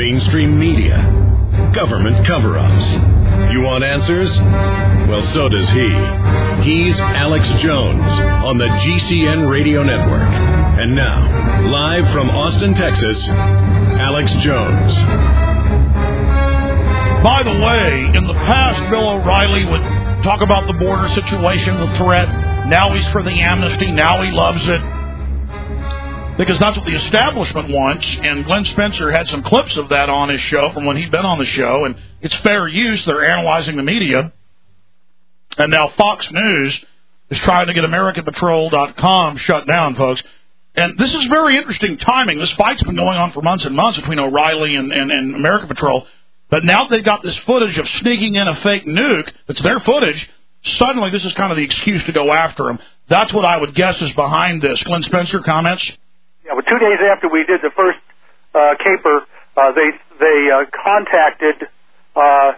mainstream media, government cover-ups. You want answers? Well, so does he. He's Alex Jones on the GCN Radio Network. And now, live from Austin, Texas, Alex Jones. By the way, in the past, Bill O'Reilly would talk about the border situation, the threat. Now he's for the amnesty. Now he loves it. Because that's what the establishment wants. And Glenn Spencer had some clips of that on his show from when he'd been on the show. And it's fair use. They're analyzing the media. And now Fox News is trying to get AmericanPatrol.com shut down, folks. And this is very interesting timing. This fight's been going on for months and months between O'Reilly and American Patrol. But now they've got this footage of sneaking in a fake nuke. That's their footage. Suddenly, this is kind of the excuse to go after them. That's what I would guess is behind this. Glenn Spencer, comments? Yeah, well, 2 days after we did the first caper, they contacted our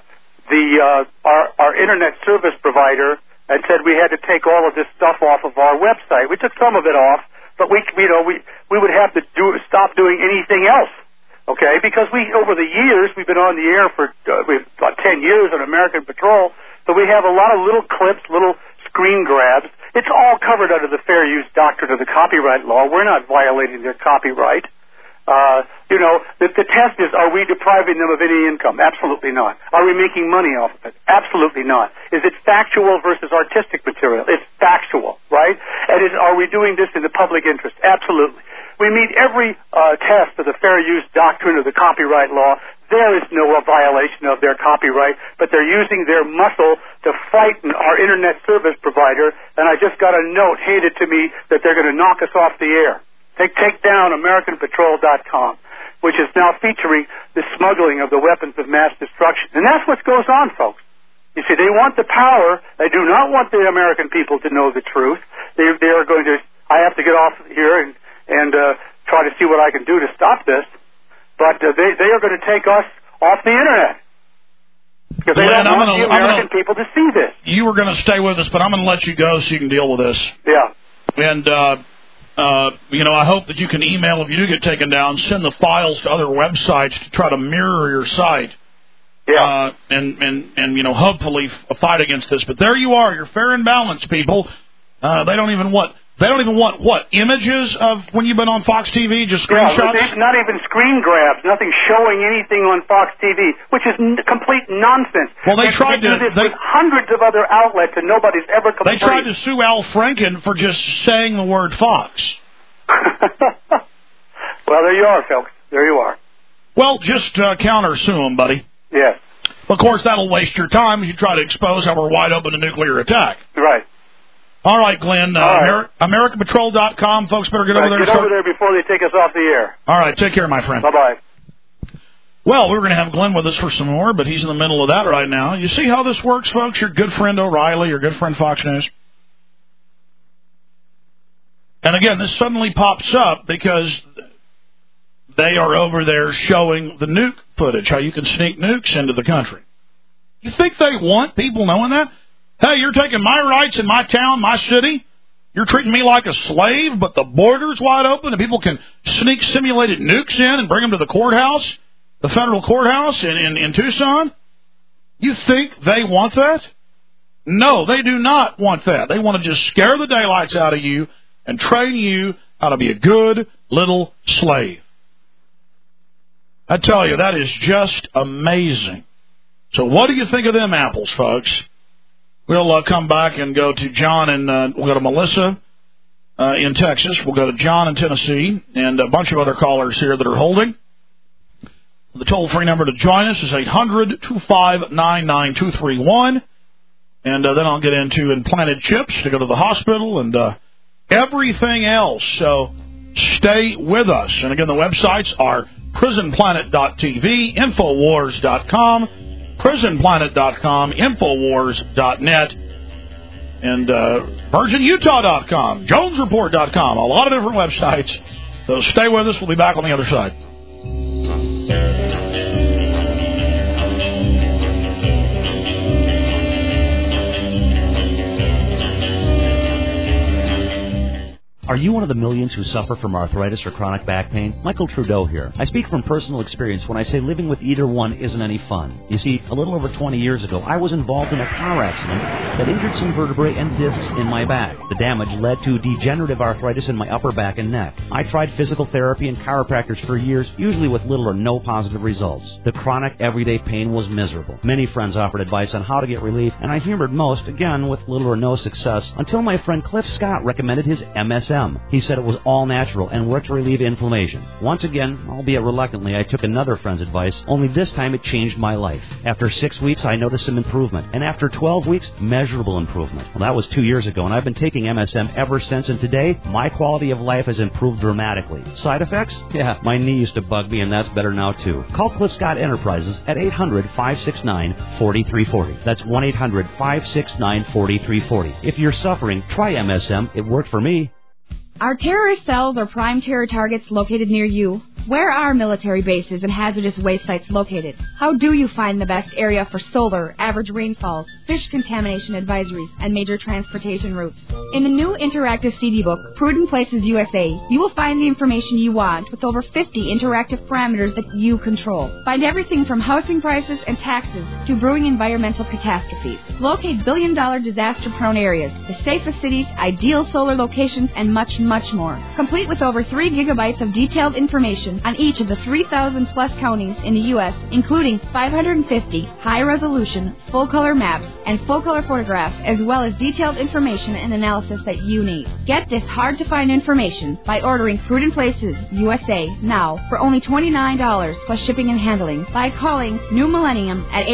internet service provider and said we had to take all of this stuff off of our website. We took some of it off, but we would have to stop doing anything else. Okay, because over the years, we've been on the air for about 10 years on American Patrol, so we have a lot of little clips, little screen grabs. It's all covered under the fair use doctrine of the copyright law. We're not violating their copyright. The test is, are we depriving them of any income? Absolutely not. Are we making money off of it? Absolutely not. Is it factual versus artistic material? It's factual, right? And are we doing this in the public interest? Absolutely. We meet every test of the fair use doctrine of the copyright law. There is no violation of their copyright, but they're using their muscle to frighten our internet service provider, and I just got a note handed to me that they're going to knock us off the air. Take down AmericanPatrol.com, which is now featuring the smuggling of the weapons of mass destruction. And that's what goes on, folks. You see, they want the power. They do not want the American people to know the truth. They are going to, I have to get off here and try to see what I can do to stop this. But they are going to take us off the internet. Because they don't want the American people to see this. You were going to stay with us, but I'm going to let you go so you can deal with this. Yeah. And, I hope that you can email, if you do get taken down, send the files to other websites to try to mirror your site. Yeah. And hopefully fight against this. But there you are. You're fair and balanced, people. They don't even want what? Images of when you've been on Fox TV? Just screenshots? Yeah, not even screen grabs. Nothing showing anything on Fox TV, which is complete nonsense. Well, they tried to do this with hundreds of other outlets, and nobody's ever complained. They tried to sue Al Franken for just saying the word Fox. Well, there you are, folks. There you are. Well, just counter-sue them, buddy. Yes. Of course, that'll waste your time as you try to expose how we're wide open to nuclear attack. Right. All right, Glenn. AmericanPatrol.com. Folks better get over there. Get over there before they take us off the air. All right. Take care, my friend. Bye-bye. Well, we were going to have Glenn with us for some more, but he's in the middle of that right now. You see how this works, folks? Your good friend O'Reilly, your good friend Fox News. And again, this suddenly pops up because they are over there showing the nuke footage, how you can sneak nukes into the country. You think they want people knowing that? Hey, you're taking my rights in my town, my city. You're treating me like a slave, but the border's wide open and people can sneak simulated nukes in and bring them to the courthouse, the federal courthouse in Tucson. You think they want that? No, they do not want that. They want to just scare the daylights out of you and train you how to be a good little slave. I tell you, that is just amazing. So what do you think of them apples, folks? We'll come back and go to John and we'll go to Melissa in Texas. We'll go to John in Tennessee and a bunch of other callers here that are holding. The toll-free number to join us is 800-259-9231. And then I'll get into implanted chips to go to the hospital and everything else. So stay with us. And again, the websites are prisonplanet.tv, Infowars.com, prisonplanet.com, Infowars.net, and VirginUtah.com, JonesReport.com, a lot of different websites. So stay with us. We'll be back on the other side. Are you one of the millions who suffer from arthritis or chronic back pain? Michael Trudeau here. I speak from personal experience when I say living with either one isn't any fun. You see, a little over 20 years ago, I was involved in a car accident that injured some vertebrae and discs in my back. The damage led to degenerative arthritis in my upper back and neck. I tried physical therapy and chiropractors for years, usually with little or no positive results. The chronic, everyday pain was miserable. Many friends offered advice on how to get relief, and I humored most, again, with little or no success, until my friend Cliff Scott recommended his MSM. He said it was all natural and worked to relieve inflammation. Once again, albeit reluctantly, I took another friend's advice, only this time it changed my life. After 6 weeks, I noticed some improvement, and after 12 weeks, measurable improvement. Well, that was 2 years ago, and I've been taking MSM ever since, and today, my quality of life has improved dramatically. Side effects? Yeah, my knee used to bug me, and that's better now, too. Call Cliff Scott Enterprises at 800-569-4340. That's 1-800-569-4340. If you're suffering, try MSM. It worked for me. Are terrorist cells or prime terror targets located near you? Where are military bases and hazardous waste sites located? How do you find the best area for solar, average rainfalls, fish contamination advisories, and major transportation routes? In the new interactive CD book, Prudent Places USA, you will find the information you want with over 50 interactive parameters that you control. Find everything from housing prices and taxes to brewing environmental catastrophes. Locate billion-dollar disaster-prone areas, the safest cities, ideal solar locations, and much, much more. Complete with over 3 gigabytes of detailed information on each of the 3,000-plus counties in the U.S., including 550 high-resolution, full-color maps and full-color photographs, as well as detailed information and analysis that you need. Get this hard-to-find information by ordering Prudent Places USA now for only $29 plus shipping and handling by calling New Millennium at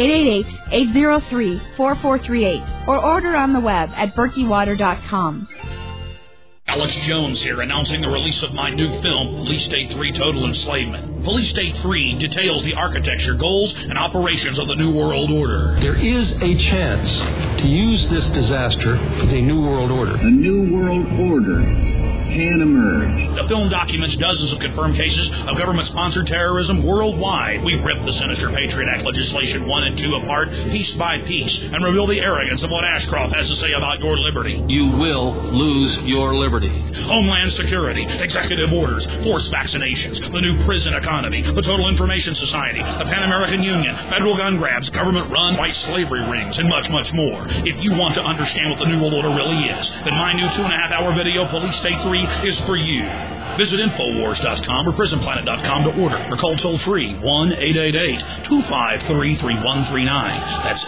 888-803-4438 or order on the web at berkeywater.com. Alex Jones here, announcing the release of my new film, Police State 3 Total Enslavement. Police State 3 details the architecture, goals, and operations of the New World Order. There is a chance to use this disaster for the New World Order. A New World Order can emerge. The film documents dozens of confirmed cases of government-sponsored terrorism worldwide. We rip the sinister Patriot Act legislation 1 and 2 apart, piece by piece, and reveal the arrogance of what Ashcroft has to say about your liberty. You will lose your liberty. Homeland Security, executive orders, forced vaccinations, the new prison economy, the Total Information Society, the Pan American Union, federal gun grabs, government-run white slavery rings, and much, much more. If you want to understand what the New World Order really is, then my new 2.5-hour video, Police State 3, is for you. Visit Infowars.com or PrisonPlanet.com to order or call toll-free 1-888-253-3139. That's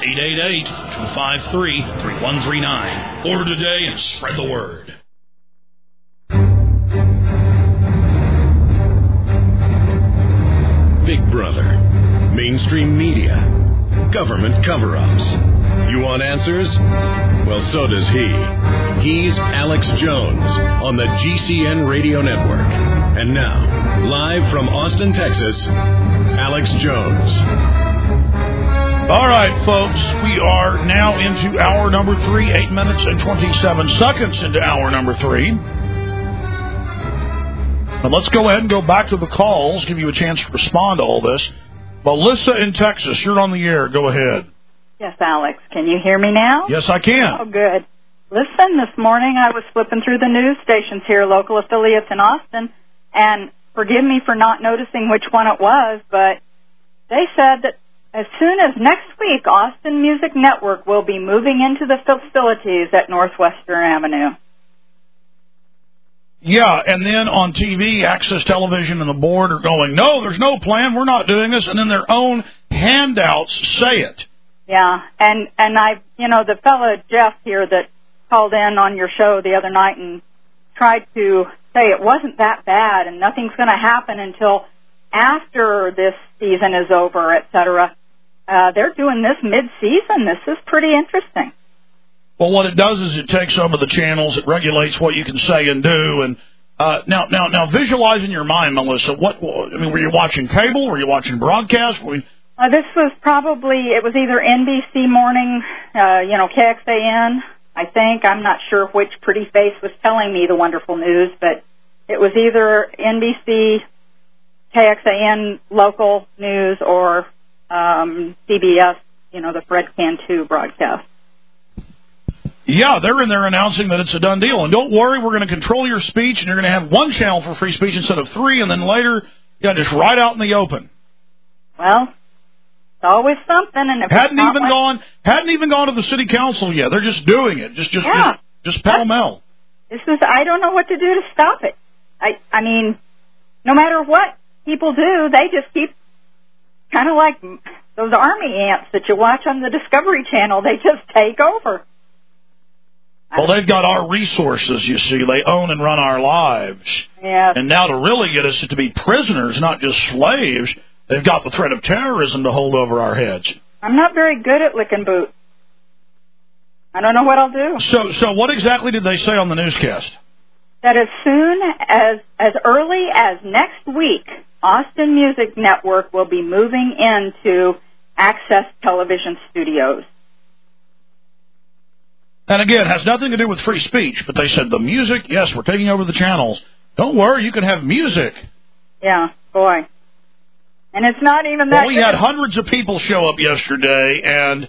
888-253-3139. Order today and spread the word. Big Brother, mainstream media, government cover-ups. You want answers? Well, so does he. He's Alex Jones on the GCN Radio Network. And now, live from Austin, Texas, Alex Jones. All right, folks, we are now into hour number 3, 8 minutes and 27 seconds into hour number 3. Now let's go ahead and go back to the calls, give you a chance to respond to all this. Melissa in Texas, you're on the air. Go ahead. Yes, Alex. Can you hear me now? Yes, I can. Oh, good. Listen, this morning I was flipping through the news stations here, local affiliates in Austin, and forgive me for not noticing which one it was, but they said that as soon as next week, Austin Music Network will be moving into the facilities at Northwestern Avenue. Yeah, and then on TV, Access Television and the board are going, no, there's no plan, we're not doing this, and then their own handouts say it. Yeah, and I, the fellow Jeff here that called in on your show the other night and tried to say it wasn't that bad and nothing's going to happen until after this season is over, et cetera. They're doing this mid-season. This is pretty interesting. Well, what it does is it takes over the channels, it regulates what you can say and do, and now visualize in your mind, Melissa, were you watching cable? Were you watching broadcast? This was it was either NBC Morning, KXAN, I think. I'm not sure which pretty face was telling me the wonderful news, but it was either NBC, KXAN local news, or CBS, the Fred Cantu broadcast. Yeah, they're in there announcing that it's a done deal. And don't worry, we're going to control your speech, and you're going to have one channel for free speech instead of 3, and then later, just right out in the open. Well, it's always something. And if hadn't even gone to the city council yet. They're just doing it, just pell-mell. I don't know what to do to stop it. I mean, no matter what people do, they just keep kind of like those army ants that you watch on the Discovery Channel. They just take over. Well, they've got our resources, you see. They own and run our lives. Yeah. And now to really get us to be prisoners, not just slaves, they've got the threat of terrorism to hold over our heads. I'm not very good at licking boots. I don't know what I'll do. So what exactly did they say on the newscast? That as early as next week, Austin Music Network will be moving into Access Television Studios. And again, it has nothing to do with free speech, but they said the music, yes, we're taking over the channels. Don't worry, you can have music. Yeah, boy. And it's not even that. Well, we had hundreds of people show up yesterday, and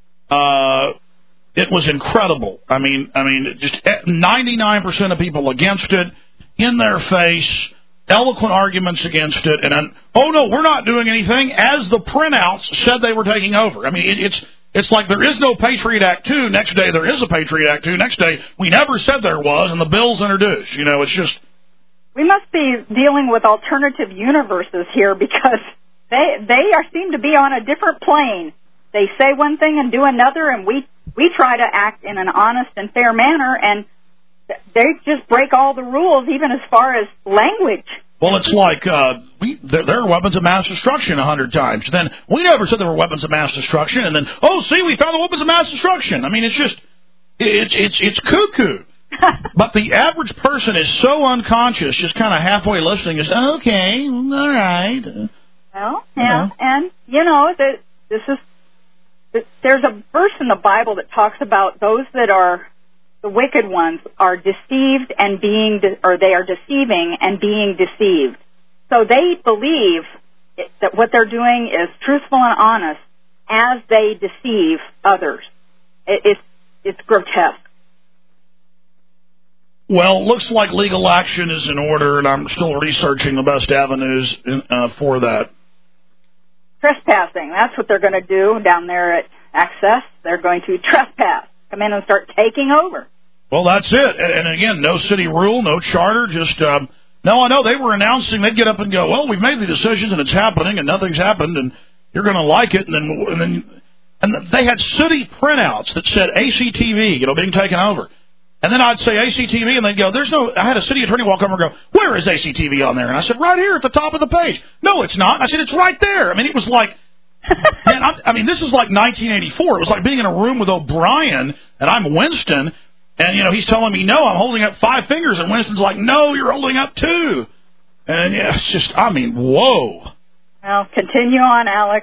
it was incredible. I mean, just 99% of people against it, in their face, eloquent arguments against it, and then, oh no, we're not doing anything, as the printouts said they were taking over. I mean, it's like there is no Patriot Act 2. Next day there is a Patriot Act 2. Next day we never said there was, and the bill's introduced. You know, it's just. We must be dealing with alternative universes here because they seem to be on a different plane. They say one thing and do another, and we try to act in an honest and fair manner, and they just break all the rules, even as far as language. Well, it's like there are weapons of mass destruction 100 times. Then we never said there were weapons of mass destruction, and then see, we found the weapons of mass destruction. I mean, it's just it's cuckoo. But the average person is so unconscious, just kind of halfway listening, just okay, all right. Well, yeah, and you know there's a verse in the Bible that talks about those that are the wicked ones are deceived and they are deceiving and being deceived. So they believe that what they're doing is truthful and honest as they deceive others. It's grotesque. Well, looks like legal action is in order, and I'm still researching the best avenues for that. Trespassing, that's what they're going to do down there at Access. They're going to trespass, come in and start taking over. Well, that's it. And again, no city rule, no charter, just, no, I know they were announcing, they'd get up and go, well, we've made the decisions and it's happening and nothing's happened and you're going to like it. And they had city printouts that said ACTV, being taken over. And then I'd say ACTV, and they'd go, I had a city attorney walk over and go, where is ACTV on there? And I said, right here at the top of the page. No, it's not. I said, it's right there. I mean, it was like, man, this is like 1984. It was like being in a room with O'Brien, and I'm Winston, and, he's telling me, no, I'm holding up 5 fingers, and Winston's like, no, you're holding up 2. And it's just, whoa. Well, continue on, Alex.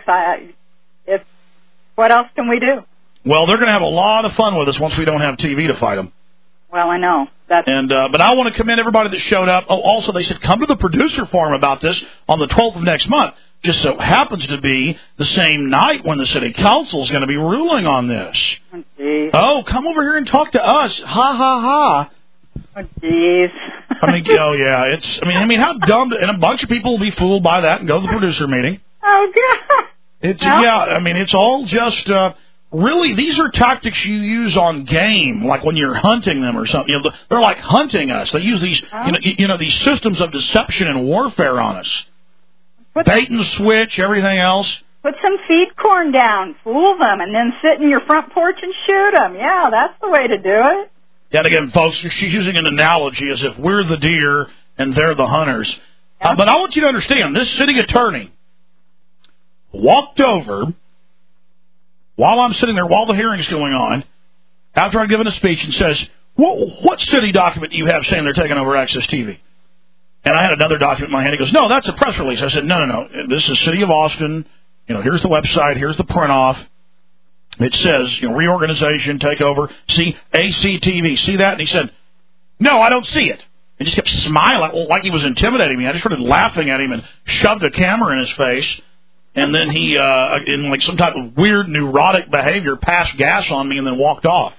What else can we do? Well, they're going to have a lot of fun with us once we don't have TV to fight them. Well, I know. But I want to commend everybody that showed up. Oh, also, they said come to the producer forum about this on the 12th of next month. Just so happens to be the same night when the city council is going to be ruling on this. Oh, geez. Oh, come over here and talk to us. Ha, ha, ha. Oh, jeez. Yeah. How dumb, and a bunch of people will be fooled by that and go to the producer meeting. Oh, God. It's all just... Really, these are tactics you use on game, like when you're hunting them or something. They're like hunting us. They use these, these systems of deception and warfare on us. Bait and switch, everything else. Put some seed corn down, fool them, and then sit in your front porch and shoot them. Yeah, that's the way to do it. Yeah, and again, folks, she's using an analogy as if we're the deer and they're the hunters. Yeah. But I want you to understand, this city attorney walked over while I'm sitting there, while the hearing's going on, after I've given a speech, and says, what city document do you have saying they're taking over Access TV? And I had another document in my hand. He goes, no, that's a press release. I said, no. This is City of Austin. Here's the website. Here's the print-off. It says, reorganization, takeover, see, ACTV. See that? And he said, no, I don't see it. He just kept smiling like he was intimidating me. I just started laughing at him and shoved a camera in his face. And then he, in like some type of weird neurotic behavior, passed gas on me and then walked off.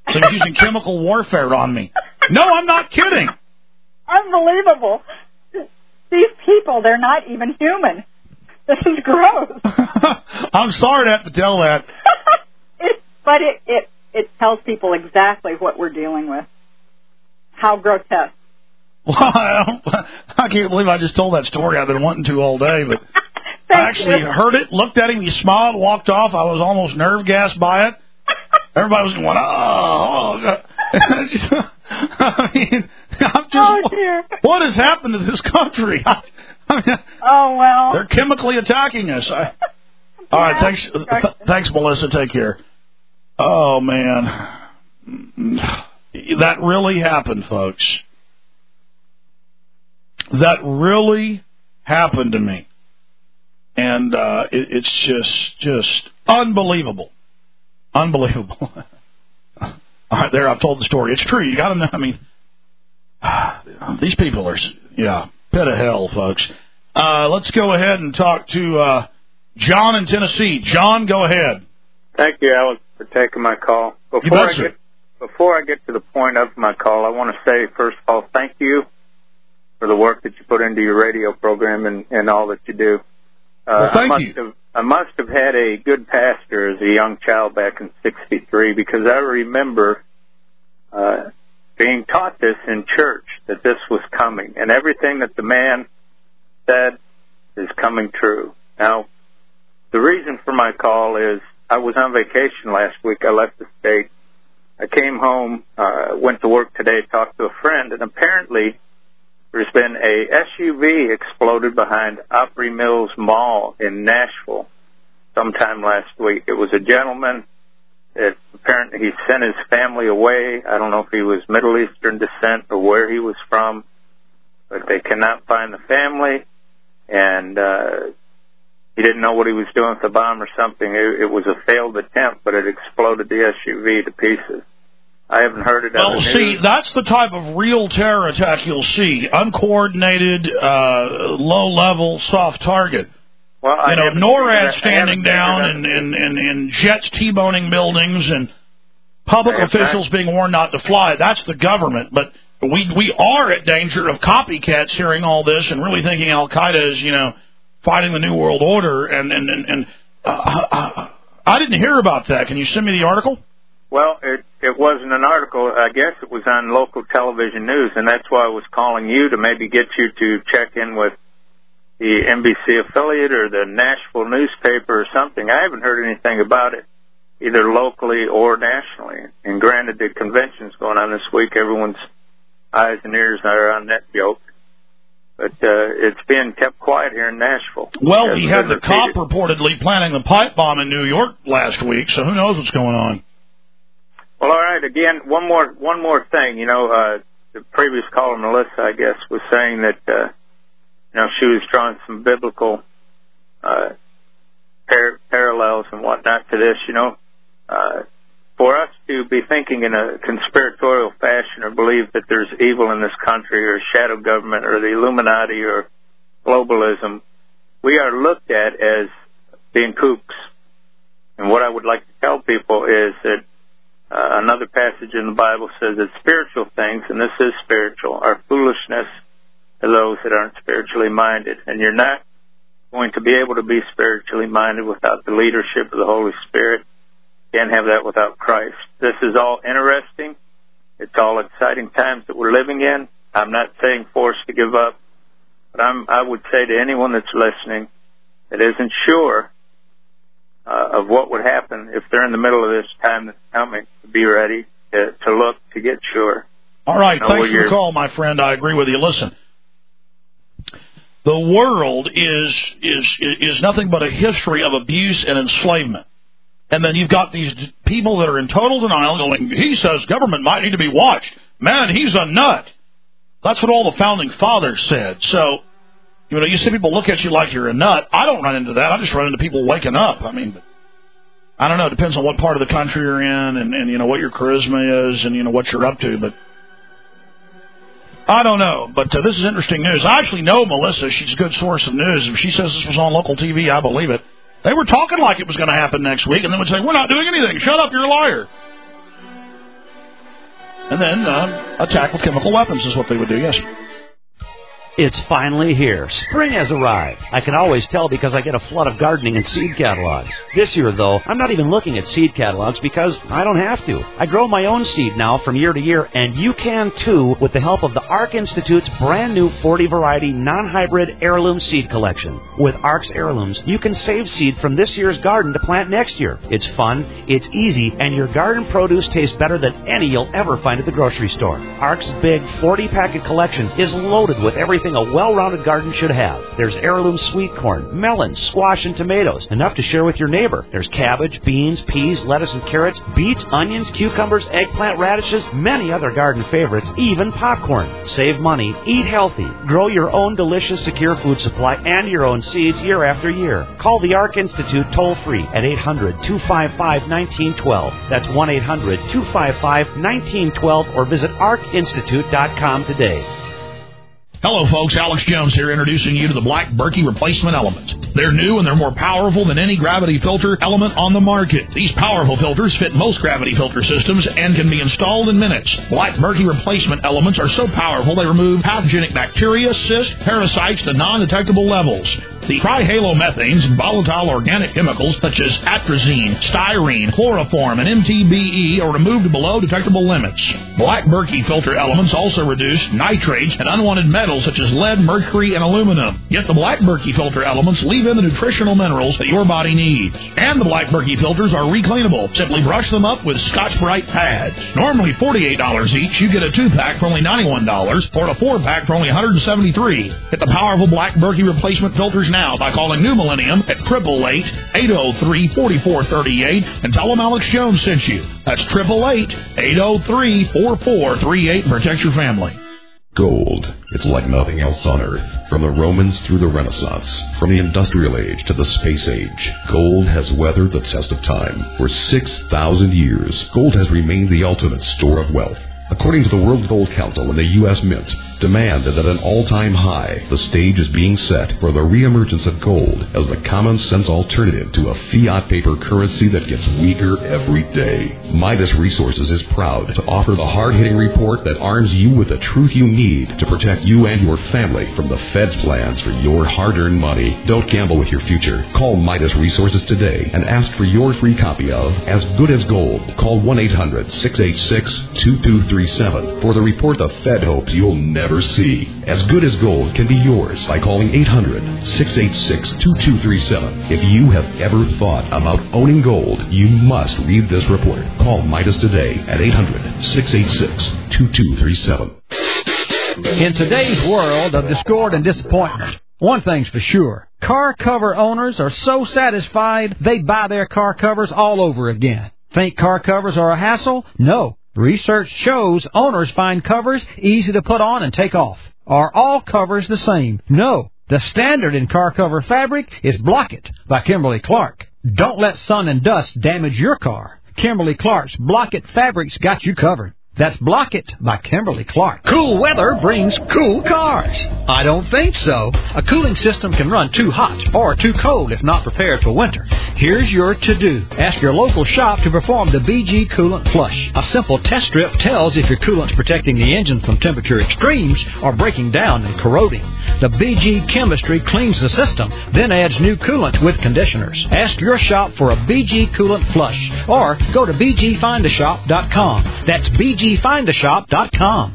So he's using chemical warfare on me. No, I'm not kidding. Unbelievable. These people, they're not even human. This is gross. I'm sorry to have to tell that. But it tells people exactly what we're dealing with. How grotesque. Well, I can't believe I just told that story. I've been wanting to all day, but I actually heard it, looked at him, he smiled, walked off. I was almost nerve-gassed by it. Everybody was going, oh. I mean, dear. What has happened to this country? Well. They're chemically attacking us. All right, thanks, Melissa. Take care. Oh, man. That really happened, folks. That really happened to me. And it's just unbelievable. Unbelievable. All right, there, I've told the story. It's true. You got to know. I mean, these people are, pit of hell, folks. Let's go ahead and talk to John in Tennessee. John, go ahead. Thank you, Alex, for taking my call. Before I get to the point of my call, I want to say, first of all, thank you for the work that you put into your radio program and all that you do. Thank you. I must have had a good pastor as a young child back in '63, because I remember being taught this in church, that this was coming, and everything that the man said is coming true. Now, the reason for my call is I was on vacation last week. I left the state. I came home, went to work today, talked to a friend, and apparently there's been a SUV exploded behind Opry Mills Mall in Nashville sometime last week. It was a gentleman that apparently he sent his family away. I don't know if he was Middle Eastern descent or where he was from, but they cannot find the family, and he didn't know what he was doing with the bomb or something. It was a failed attempt, but it exploded the SUV to pieces. I haven't heard it on the news. See, that's the type of real terror attack you'll see. Uncoordinated, low-level, soft target. Well, NORAD standing down and jets T-boning buildings and public officials being warned not to fly. That's the government. But we are at danger of copycats hearing all this and really thinking Al-Qaeda is, fighting the New World Order. And I didn't hear about that. Can you send me the article? Well, it wasn't an article. I guess it was on local television news, and that's why I was calling you to maybe get you to check in with the NBC affiliate or the Nashville newspaper or something. I haven't heard anything about it, either locally or nationally. And granted, the convention's going on this week. Everyone's eyes and ears are on that joke. But it's being kept quiet here in Nashville. Well, we had the cop reportedly planning the pipe bomb in New York last week, so who knows what's going on. Well, all right. Again, one more thing. The previous caller, Melissa, I guess, was saying that she was drawing some biblical parallels and whatnot to this. For us to be thinking in a conspiratorial fashion or believe that there's evil in this country or shadow government or the Illuminati or globalism, we are looked at as being kooks. And what I would like to tell people is that another passage in the Bible says that spiritual things, and this is spiritual, are foolishness to those that aren't spiritually minded. And you're not going to be able to be spiritually minded without the leadership of the Holy Spirit. Can't have that without Christ. This is all interesting. It's all exciting times that we're living in. I'm not saying forced to give up, but I would say to anyone that's listening that isn't sure of what would happen if they're in the middle of this time that's coming, to be ready to look, to get sure. All right, thanks for the call, my friend. I agree with you. Listen, the world is nothing but a history of abuse and enslavement. And then you've got these people that are in total denial going, he says government might need to be watched. Man, he's a nut. That's what all the founding fathers said. So, you see people look at you like you're a nut. I don't run into that. I just run into people waking up. I mean, I don't know. It depends on what part of the country you're in and what your charisma is and, what you're up to. But I don't know. But this is interesting news. I actually know Melissa. She's a good source of news. If she says this was on local TV, I believe it. They were talking like it was going to happen next week, and then would say, we're not doing anything. Shut up, you're a liar. and then attack with chemical weapons is what they would do, yes. It's finally here. Spring has arrived. I can always tell because I get a flood of gardening and seed catalogs. This year, though, I'm not even looking at seed catalogs because I don't have to. I grow my own seed now from year to year, and you can too with the help of the ARC Institute's brand new 40-variety non-hybrid heirloom seed collection. With ARC's heirlooms, you can save seed from this year's garden to plant next year. It's fun, it's easy, and your garden produce tastes better than any you'll ever find at the grocery store. ARC's big 40-packet collection is loaded with everything a well-rounded garden should have. There's heirloom sweet corn, melons, squash, and tomatoes, enough to share with your neighbor. There's cabbage, beans, peas, lettuce, and carrots, beets, onions, cucumbers, eggplant, radishes, many other garden favorites, even popcorn. Save money, eat healthy, grow your own delicious, secure food supply and your own seeds year after year. Call the ARC Institute toll-free at 800-255-1912. That's 1-800-255-1912, or visit arcinstitute.com today. Hello, folks. Alex Jones here, introducing you to the Black Berkey Replacement Element. They're new and they're more powerful than any gravity filter element on the market. These powerful filters fit most gravity filter systems and can be installed in minutes. Black Berkey Replacement Elements are so powerful they remove pathogenic bacteria, cysts, parasites to non-detectable levels. The trihalomethanes and volatile organic chemicals such as atrazine, styrene, chloroform, and MTBE are removed below detectable limits. Black Berkey filter elements also reduce nitrates and unwanted metals such as lead, mercury, and aluminum. Yet the Black Berkey filter elements leave in the nutritional minerals that your body needs. And the Black Berkey filters are recleanable. Simply brush them up with Scotch-Brite pads. Normally $48 each, you get a 2-pack for only $91 or a 4-pack for only $173. Get the powerful Black Berkey replacement filters now by calling New Millennium at 888-803-4438 and tell them Alex Jones sent you. That's 888-803-4438 and protect your family. Gold. It's like nothing else on Earth. From the Romans through the Renaissance, from the Industrial Age to the Space Age, gold has weathered the test of time. For 6,000 years, gold has remained the ultimate store of wealth. According to the World Gold Council and the U.S. Mint, demand is at an all-time high. The stage is being set for the reemergence of gold as the common-sense alternative to a fiat paper currency that gets weaker every day. Midas Resources is proud to offer the hard-hitting report that arms you with the truth you need to protect you and your family from the Fed's plans for your hard-earned money. Don't gamble with your future. Call Midas Resources today and ask for your free copy of As Good as Gold. Call 1-800-686-2237 for the report the Fed hopes you'll never see. As Good as Gold can be yours by calling 800-686-2237. If you have ever thought about owning gold, you must read this report. Call Midas today at 800-686-2237. In today's world of discord and disappointment, one thing's for sure. Car cover owners are so satisfied they buy their car covers all over again. Think car covers are a hassle? No. Research shows owners find covers easy to put on and take off. Are all covers the same? No. The standard in car cover fabric is Block-It by Kimberly-Clark. Don't let sun and dust damage your car. Kimberly-Clark's Block-It fabric's got you covered. That's Block-It by Kimberly-Clark. Cool weather brings cool cars. I don't think so. A cooling system can run too hot or too cold if not prepared for winter. Here's your to-do. Ask your local shop to perform the BG Coolant Flush. A simple test strip tells if your coolant's protecting the engine from temperature extremes or breaking down and corroding. The BG chemistry cleans the system, then adds new coolant with conditioners. Ask your shop for a BG Coolant Flush or go to bgfindashop.com. That's bgfindashop.com.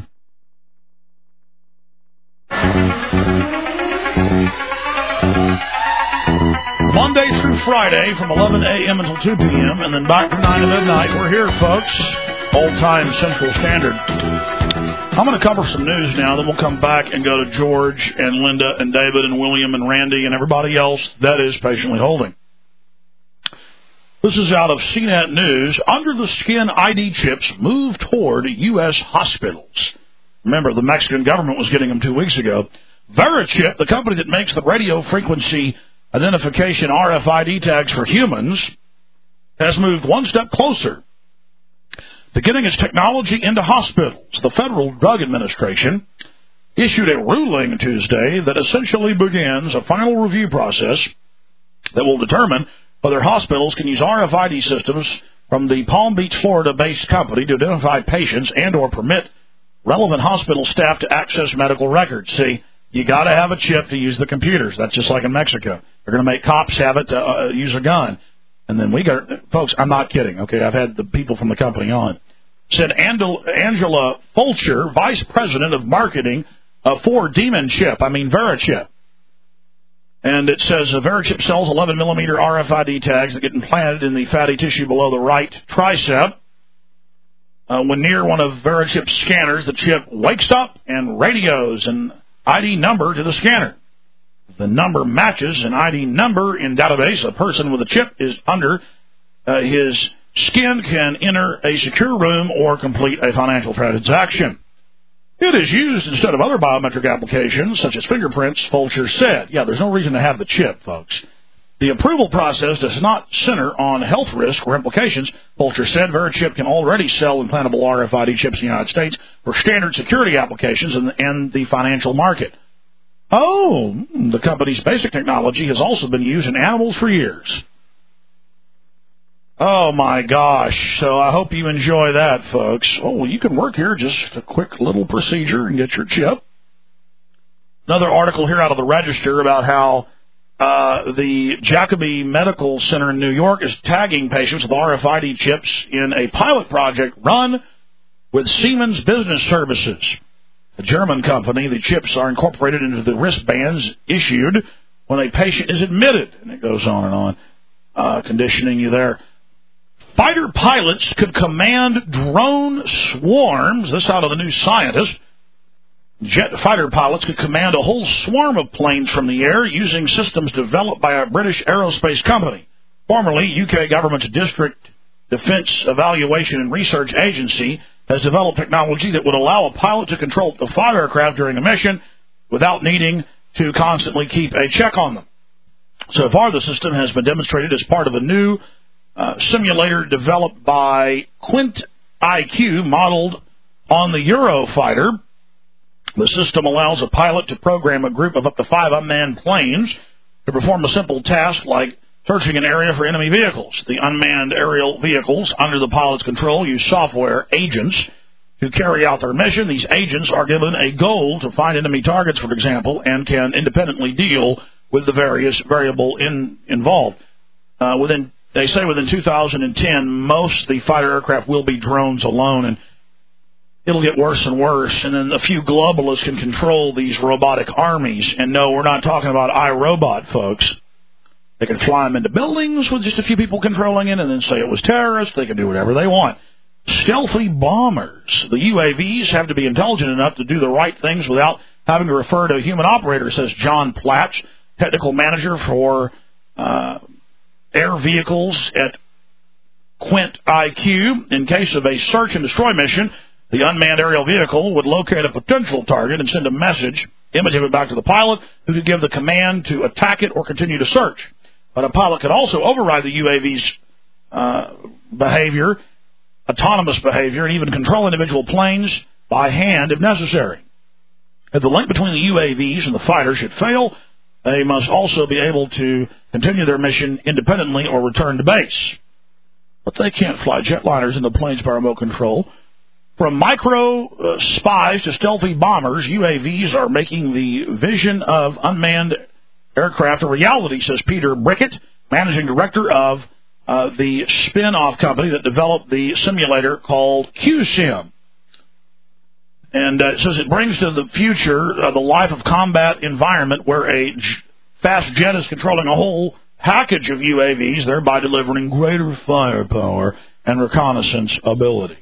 Monday through Friday from 11 a.m. until 2 p.m. and then back from 9 to midnight. We're here, folks. Old-time Central Standard. I'm going to cover some news now, then we'll come back and go to George and Linda and David and William and Randy and everybody else that is patiently holding. This is out of CNET News. Under-the-skin ID chips move toward U.S. hospitals. Remember, the Mexican government was getting them 2 weeks ago. Verichip, the company that makes the radio frequency identification RFID tags for humans, has moved one step closer to getting its technology into hospitals. The Federal Drug Administration issued a ruling Tuesday that essentially begins a final review process that will determine whether hospitals can use RFID systems from the Palm Beach, Florida-based company to identify patients and or permit relevant hospital staff to access medical records. See, you got to have a chip to use the computers. That's just like in Mexico. They're going to make cops have it to use a gun. And then we got, folks, I'm not kidding, okay? I've had the people from the company on. Said Angela Fulcher, Vice President of Marketing for VeriChip. And it says VeriChip sells 11-millimeter RFID tags that get implanted in the fatty tissue below the right tricep. When near one of VeriChip's scanners, the chip wakes up and radios an ID number to the scanner. The number matches an ID number in database. A person with a chip is under his skin can enter a secure room or complete a financial transaction. It is used instead of other biometric applications, such as fingerprints, Fulcher said. Yeah, there's no reason to have the chip, folks. The approval process does not center on health risk or implications, Fulcher said. VeriChip can already sell implantable RFID chips in the United States for standard security applications and the financial market. Oh, the company's basic technology has also been used in animals for years. Oh, my gosh. So I hope you enjoy that, folks. Oh, well, you can work here. Just a quick little procedure and get your chip. Another article here out of the Register about how the Jacobi Medical Center in New York is tagging patients with RFID chips in a pilot project run with Siemens Business Services, a German company. The chips are incorporated into the wristbands issued when a patient is admitted. And it goes on and on, conditioning you there. Fighter pilots could command drone swarms. This out of the New Scientist. Jet fighter pilots could command a whole swarm of planes from the air using systems developed by a British aerospace company. Formerly, UK government's District Defence Evaluation and Research Agency has developed technology that would allow a pilot to control a fighter aircraft during a mission without needing to constantly keep a check on them. So far, the system has been demonstrated as part of a new simulator developed by Quint IQ, modeled on the Eurofighter. The system allows a pilot to program a group of up to 5 unmanned planes to perform a simple task like searching an area for enemy vehicles. The unmanned aerial vehicles under the pilot's control use software agents to carry out their mission. These agents are given a goal to find enemy targets, for example, and can independently deal with the various variables involved. They say within 2010, most of the fighter aircraft will be drones alone, and it'll get worse and worse. And then a few globalists can control these robotic armies. And no, we're not talking about iRobot, folks. They can fly them into buildings with just a few people controlling it and then say it was terrorists. They can do whatever they want. Stealthy bombers. The UAVs have to be intelligent enough to do the right things without having to refer to a human operator, says John Platch, technical manager for air vehicles at Quint IQ. In case of a search and destroy mission, the unmanned aerial vehicle would locate a potential target and send a message, image of it back to the pilot, who could give the command to attack it or continue to search. But a pilot could also override the UAV's behavior, autonomous behavior, and even control individual planes by hand if necessary. If the link between the UAVs and the fighter should fail, they must also be able to continue their mission independently or return to base. But they can't fly jetliners into planes by remote control. From micro spies to stealthy bombers, UAVs are making the vision of unmanned aircraft a reality, says Peter Brickett, managing director of the spin-off company that developed the simulator called QSIM. And it says it brings to the future the life of combat environment where a fast jet is controlling a whole package of UAVs, thereby delivering greater firepower and reconnaissance ability.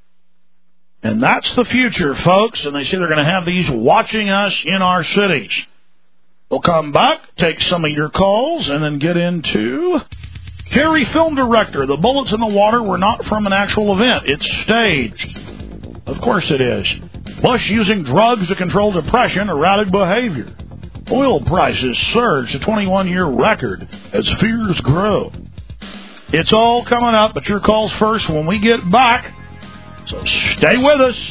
And that's the future, folks, and they say they're going to have these watching us in our cities. We'll come back, take some of your calls, and then get into Kerry Film Director. The bullets in the water were not from an actual event. It's staged. Of course it is. Bush using drugs to control depression, erratic behavior. Oil prices surge to 21-year record as fears grow. It's all coming up, but your calls first when we get back. So stay with us.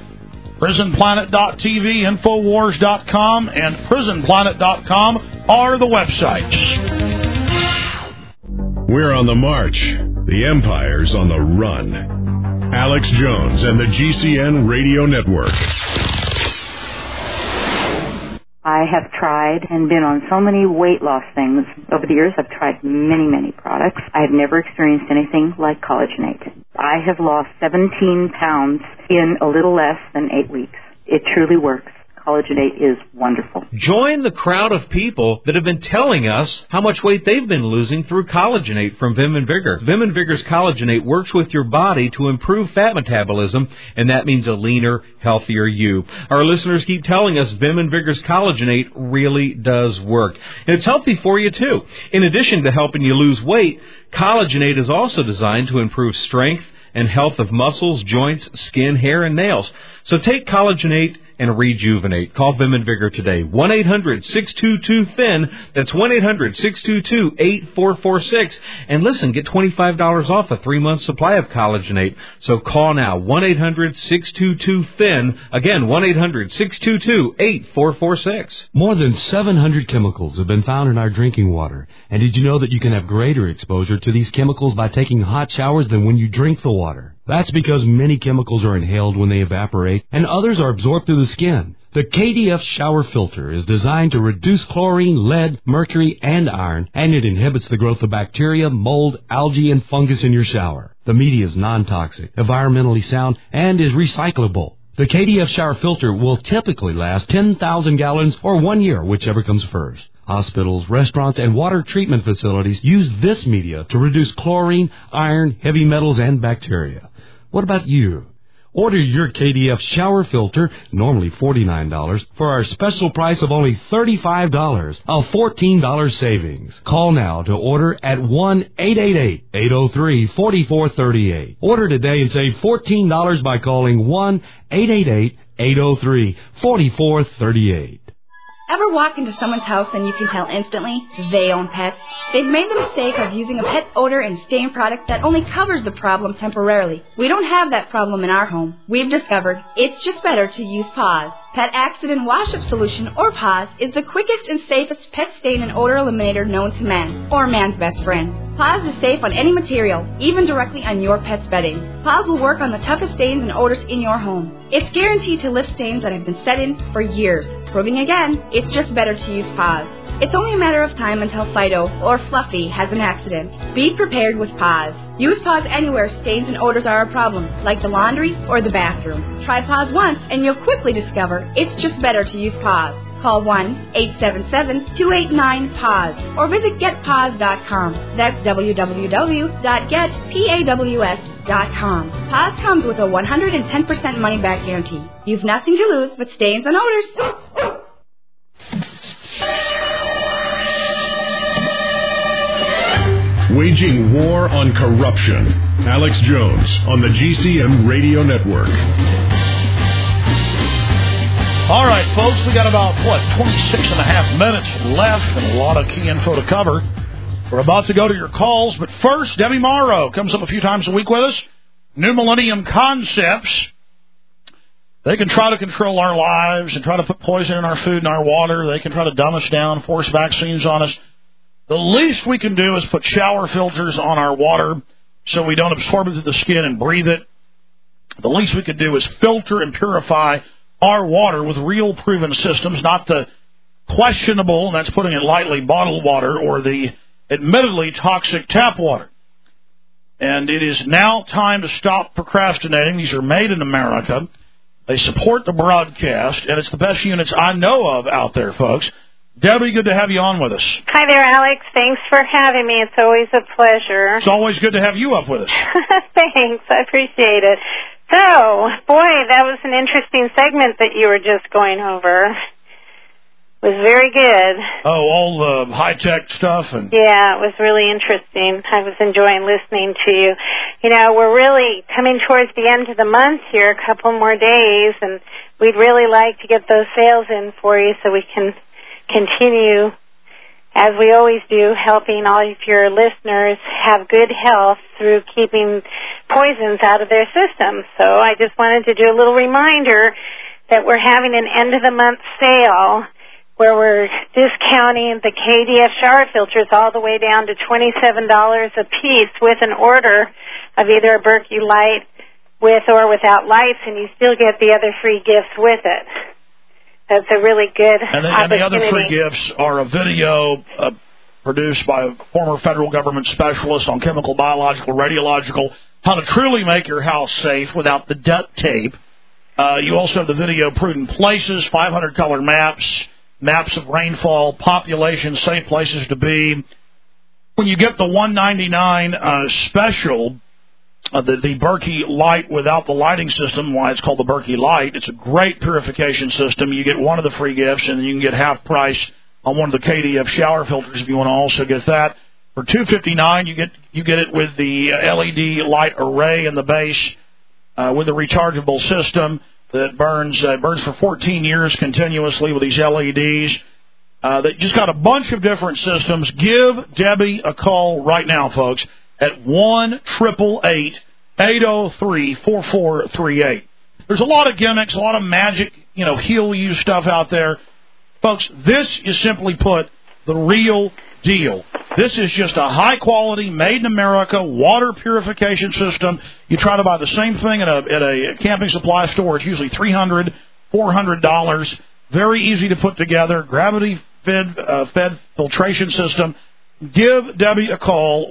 PrisonPlanet.tv, Infowars.com, and PrisonPlanet.com are the websites. We're on the march. The Empire's on the run. Alex Jones and the GCN Radio Network. I have tried and been on so many weight loss things. Over the years, I've tried many, many products. I have never experienced anything like Collagenate. I have lost 17 pounds in a little less than 8 weeks. It truly works. Collagenate is wonderful. Join the crowd of people that have been telling us how much weight they've been losing through Collagenate from Vim and Vigor. Vim and Vigor's Collagenate works with your body to improve fat metabolism, and that means a leaner, healthier you. Our listeners keep telling us Vim and Vigor's Collagenate really does work. And it's healthy for you, too. In addition to helping you lose weight, Collagenate is also designed to improve strength and health of muscles, joints, skin, hair, and nails. So take Collagenate and rejuvenate. Call Vim and Vigor today. 1-800-622-FIN. That's 1-800-622-8446. And listen, get $25 off a 3-month supply of Collagenate. So call now. 1-800-622-FIN. Again, 1-800-622-8446. More than 700 chemicals have been found in our drinking water. And did you know that you can have greater exposure to these chemicals by taking hot showers than when you drink the water? That's because many chemicals are inhaled when they evaporate, and others are absorbed through the skin. The KDF shower filter is designed to reduce chlorine, lead, mercury, and iron, and it inhibits the growth of bacteria, mold, algae, and fungus in your shower. The media is non-toxic, environmentally sound, and is recyclable. The KDF shower filter will typically last 10,000 gallons or 1 year, whichever comes first. Hospitals, restaurants, and water treatment facilities use this media to reduce chlorine, iron, heavy metals, and bacteria. What about you? Order your KDF shower filter, normally $49, for our special price of only $35, a $14 savings. Call now to order at 1-888-803-4438. Order today and save $14 by calling 1-888-803-4438. Ever walk into someone's house and you can tell instantly they own pets? They've made the mistake of using a pet odor and stain product that only covers the problem temporarily. We don't have that problem in our home. We've discovered it's just better to use Paws. Pet Accident Wash-Up Solution, or Paws, is the quickest and safest pet stain and odor eliminator known to man, or man's best friend. Paws is safe on any material, even directly on your pet's bedding. Paws will work on the toughest stains and odors in your home. It's guaranteed to lift stains that have been set in for years, proving again, it's just better to use Paws. It's only a matter of time until Fido or Fluffy has an accident. Be prepared with Paws. Use Paws anywhere stains and odors are a problem, like the laundry or the bathroom. Try Paws once and you'll quickly discover it's just better to use Paws. Call 1-877-289-PAWS or visit GetPaws.com. That's www.getpaws.com. Paws comes with a 110% money-back guarantee. You've nothing to lose but stains and odors. Waging war on corruption. Alex Jones on the GCN Radio Network. All right, folks, we got about, 26 and a half minutes left and a lot of key info to cover. We're about to go to your calls, but first, Debbie Morrow comes up a few times a week with us. New Millennium Concepts. They can try to control our lives and try to put poison in our food and our water. They can try to dumb us down, force vaccines on us. The least we can do is put shower filters on our water so we don't absorb it through the skin and breathe it. The least we can do is filter and purify our water with real proven systems, not the questionable, and that's putting it lightly, bottled water or the admittedly toxic tap water. And it is now time to stop procrastinating. These are made in America. They support the broadcast, and it's the best units I know of out there, folks. Debbie, good to have you on with us. Hi there, Alex. Thanks for having me. It's always a pleasure. It's always good to have you up with us. Thanks. I appreciate it. So, boy, that was an interesting segment that you were just going over. It was very good. Oh, all the high-tech stuff? Yeah, it was really interesting. I was enjoying listening to you. You know, we're really coming towards the end of the month here, a couple more days, and we'd really like to get those sales in for you so we can continue, as we always do, helping all of your listeners have good health through keeping poisons out of their system. So I just wanted to do a little reminder that we're having an end-of-the-month sale where we're discounting the KDF shower filters all the way down to $27 a piece with an order of either a Berkey Light with or without lights, and you still get the other free gifts with it. That's a really good opportunity. And the other free gifts are a video produced by a former federal government specialist on chemical, biological, radiological, how to truly make your house safe without the duct tape. You also have the video Prudent Places, 500 color maps, maps of rainfall, population, safe places to be. When you get the $199 special, the Berkey Light without the lighting system, why it's called the Berkey Light, it's a great purification system. You get one of the free gifts, and then you can get half price on one of the KDF shower filters if you want to also get that. For $259, you get it with the LED light array in the base with a rechargeable system that burns for 14 years continuously with these LEDs. They just got a bunch of different systems. Give Debbie a call right now, folks, at 1-888-803-4438. There's a lot of gimmicks, a lot of magic, heal you stuff out there. Folks, this is simply put the real deal. This is just a high-quality, made-in-America water purification system. You try to buy the same thing at a camping supply store. It's usually $300, $400. Very easy to put together. Gravity-fed filtration system. Give Debbie a call,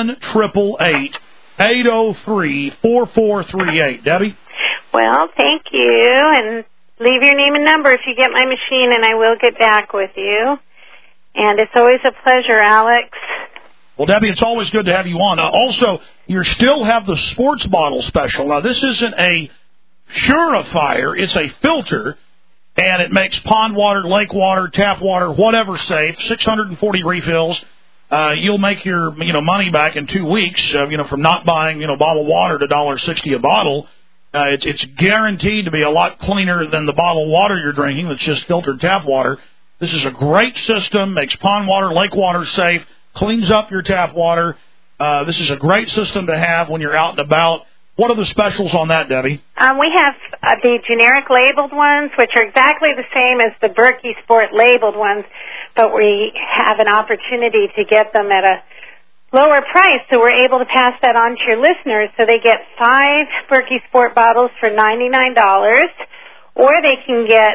1-888-803-4438. Debbie? Well, thank you, and leave your name and number if you get my machine, and I will get back with you. And it's always a pleasure, Alex. Well, Debbie, it's always good to have you on. Also, you still have the sports bottle special. Now, this isn't a purifier. It's a filter, and it makes pond water, lake water, tap water, whatever safe, 640 refills. You'll make your money back in 2 weeks, from not buying bottled water to $1.60 a bottle. It's guaranteed to be a lot cleaner than the bottled water you're drinking that's just filtered tap water. This is a great system, makes pond water, lake water safe, cleans up your tap water. This is a great system to have when you're out and about. What are the specials on that, Debbie? We have the generic labeled ones, which are exactly the same as the Berkey Sport labeled ones, but we have an opportunity to get them at a lower price, so we're able to pass that on to your listeners. So they get 5 Berkey Sport bottles for $99, or they can get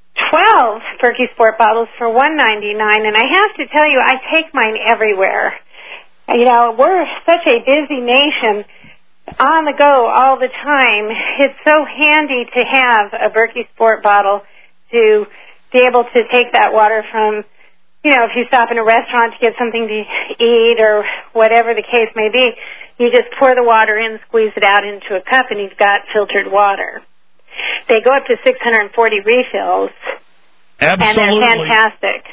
12 Berkey Sport bottles for $199. And I have to tell you, I take mine everywhere. We're such a busy nation, on the go all the time. It's so handy to have a Berkey Sport bottle to be able to take that water from, if you stop in a restaurant to get something to eat or whatever the case may be, you just pour the water in, squeeze it out into a cup, and you've got filtered water. They go up to 640 refills. Absolutely. And they're fantastic.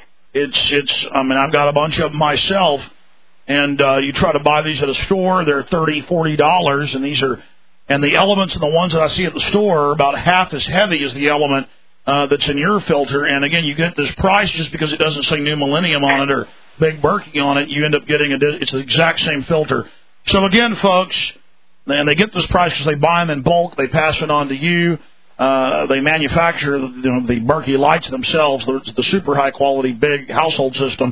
I've got a bunch of them myself, and you try to buy these at a store, they're $30, $40, and the elements and the ones that I see at the store are about half as heavy as the element that's in your filter. And again, you get this price just because it doesn't say New Millennium on it or Big Berkey on it. You end up getting it's the exact same filter. So again, folks, and they get this price because they buy them in bulk. They pass it on to you. They manufacture the Berkey lights themselves. The super high quality big household system.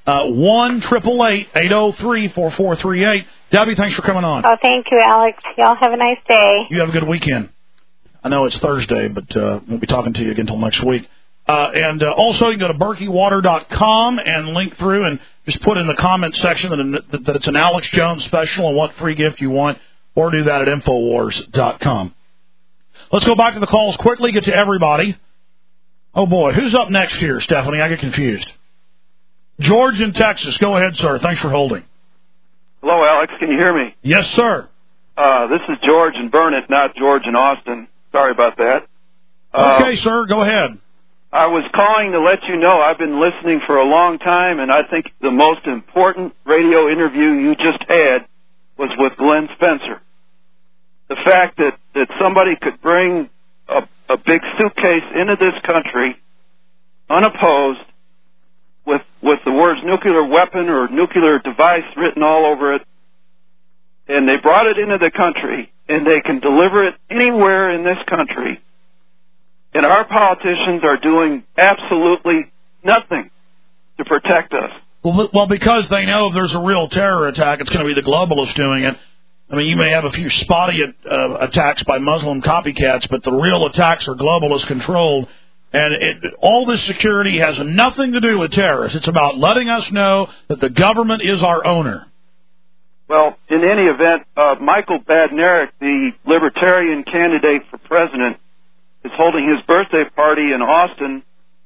1-888-803-4438. Debbie, thanks for coming on. Oh, thank you, Alex. Y'all have a nice day. You have a good weekend. I know it's Thursday, but we'll be talking to you again until next week. And also, you can go to BerkeyWater.com and link through and just put in the comment section that it's an Alex Jones special and what free gift you want, or do that at Infowars.com. Let's go back to the calls quickly, get to everybody. Oh, boy. Who's up next here, Stephanie? I get confused. George in Texas. Go ahead, sir. Thanks for holding. Hello, Alex. Can you hear me? Yes, sir. This is George in Burnett, not George in Austin. Sorry about that. Okay, sir. Go ahead. I was calling to let you know I've been listening for a long time, and I think the most important radio interview you just had was with Glenn Spencer. The fact that somebody could bring a big suitcase into this country unopposed with the words nuclear weapon or nuclear device written all over it, and they brought it into the country, and they can deliver it anywhere in this country, and our politicians are doing absolutely nothing to protect us. Well, because they know if there's a real terror attack, it's going to be the globalists doing it. I mean, you may have a few spotty attacks by Muslim copycats, but the real attacks are globalist controlled. And all this security has nothing to do with terrorists. It's about letting us know that the government is our owner. Well, in any event, Michael Badnarik, the Libertarian candidate for president, is holding his birthday party in Austin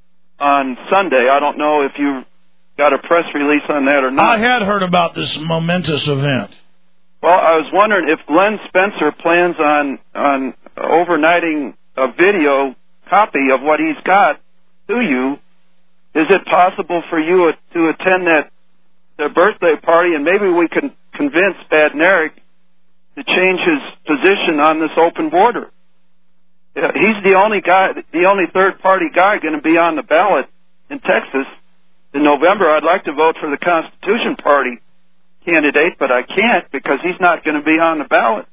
on Sunday. I don't know if you got a press release on that or not. I had heard about this momentous event. Well, I was wondering if Glenn Spencer plans on overnighting a video copy of what he's got to you. Is it possible for you to attend the birthday party, and maybe we can convince Badnarik to change his position on this open border? He's the only third-party guy going to be on the ballot in Texas in November. I'd like to vote for the Constitution Party candidate, but I can't because he's not going to be on the ballot.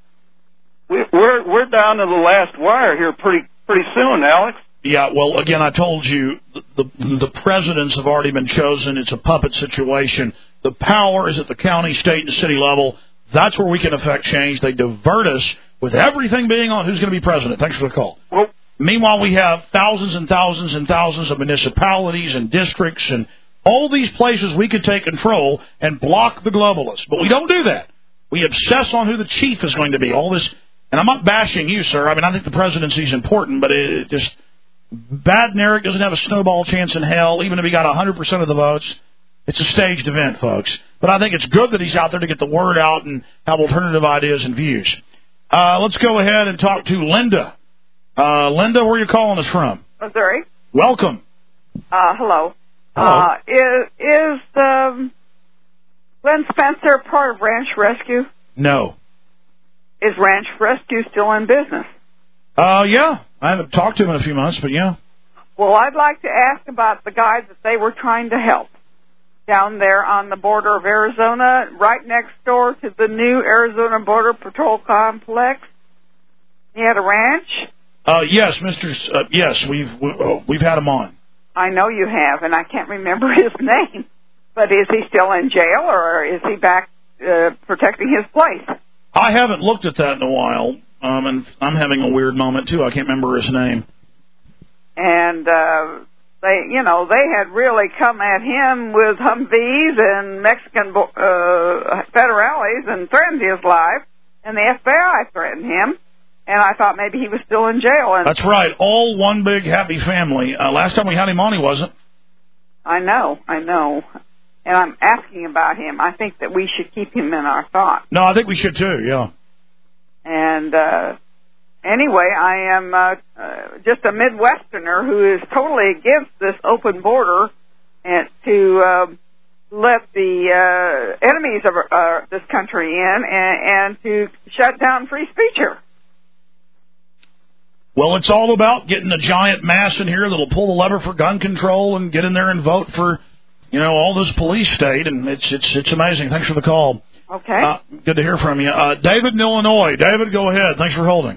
We're down to the last wire here pretty soon, Alex. Yeah, well, again, I told you the presidents have already been chosen. It's a puppet situation. The power is at the county, state, and city level. That's where we can affect change. They divert us with everything being on who's going to be president. Thanks for the call. Well, meanwhile, we have thousands and thousands and thousands of municipalities and districts and all these places we could take control and block the globalists. But we don't do that. We obsess on who the chief is going to be. All this, and I'm not bashing you, sir. I mean, I think the presidency is important, but it just Badnarik doesn't have a snowball chance in hell, even if he got 100% of the votes. It's a staged event, folks. But I think it's good that he's out there to get the word out and have alternative ideas and views. Let's go ahead and talk to Linda. Linda, where are you calling us from? Missouri. Welcome. Hello. Hello. Is Glenn Spencer part of Ranch Rescue? No. Is Ranch Rescue still in business? Yeah. I haven't talked to him in a few months, but yeah. Well, I'd like to ask about the guys that they were trying to help down there on the border of Arizona, right next door to the new Arizona Border Patrol Complex. He had a ranch? Yes, yes, we've had him on. I know you have, and I can't remember his name. But is he still in jail, or is he back protecting his place? I haven't looked at that in a while, and I'm having a weird moment, too. I can't remember his name. And they had really come at him with Humvees and Mexican federales and threatened his life, and the FBI threatened him. And I thought maybe he was still in jail. And that's right. All one big happy family. Last time we had him on, he wasn't. I know. And I'm asking about him. I think that we should keep him in our thoughts. No, I think we should too, yeah. And anyway, I am just a Midwesterner who is totally against this open border and to let the enemies of this country in and to shut down free speech here. Well, it's all about getting a giant mass in here that'll pull the lever for gun control and get in there and vote for, all this police state, and it's amazing. Thanks for the call. Okay. Good to hear from you. David in Illinois. David, go ahead. Thanks for holding.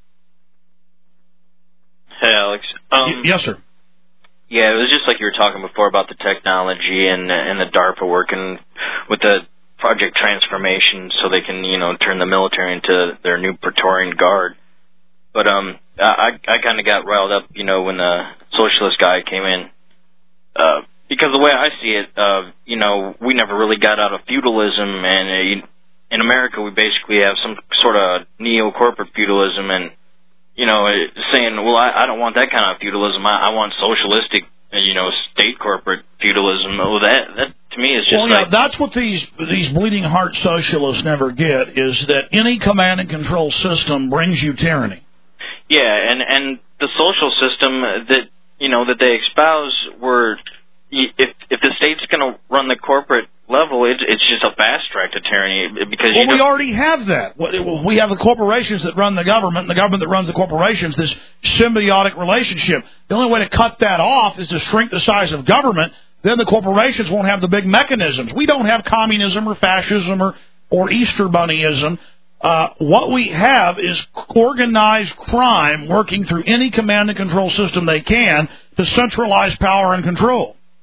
Hey, Alex. Yes, sir. Yeah, it was just like you were talking before about the technology and the DARPA working with the Project Transformation so they can, turn the military into their new Praetorian Guard. But I kind of got riled up, when the socialist guy came in. Because the way I see it, we never really got out of feudalism, and in America we basically have some sort of neo-corporate feudalism, and, saying, well, I don't want that kind of feudalism. I want socialistic, state corporate feudalism. Well, that to me is just that's what these bleeding heart socialists never get, is that any command and control system brings you tyranny. Yeah, and the social system that they espouse, were if the state's going to run the corporate level, it's just a fast track to tyranny because we already have that. We have the corporations that run the government, and the government that runs the corporations. This symbiotic relationship. The only way to cut that off is to shrink the size of government. Then the corporations won't have the big mechanisms. We don't have communism or fascism or Easter Bunnyism. What we have is organized crime working through any command and control system they can to centralize power and control.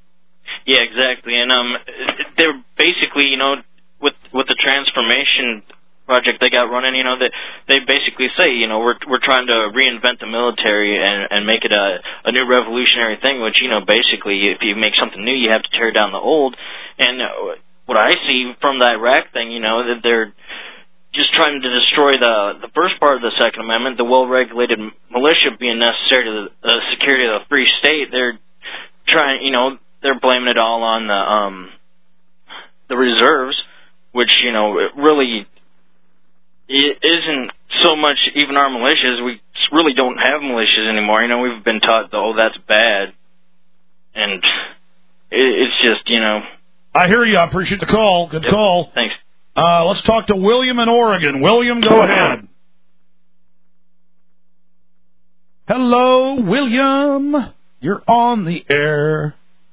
Yeah, exactly. And they're basically, with the transformation project they got running, they basically say, we're trying to reinvent the military and make it a new revolutionary thing, which, basically if you make something new, you have to tear down the old. And what I see from the Iraq thing, that they're just trying to destroy the first part of the Second Amendment, the well-regulated militia being necessary to the security of the free state. They're trying, they're blaming it all on the reserves, which, it really it isn't so much even our militias. We really don't have militias anymore. We've been taught, that's bad. And it's just, I hear you. I appreciate the call. Good call. Thanks. Let's talk to William in Oregon. William, go ahead. Hello, William. You're on the air.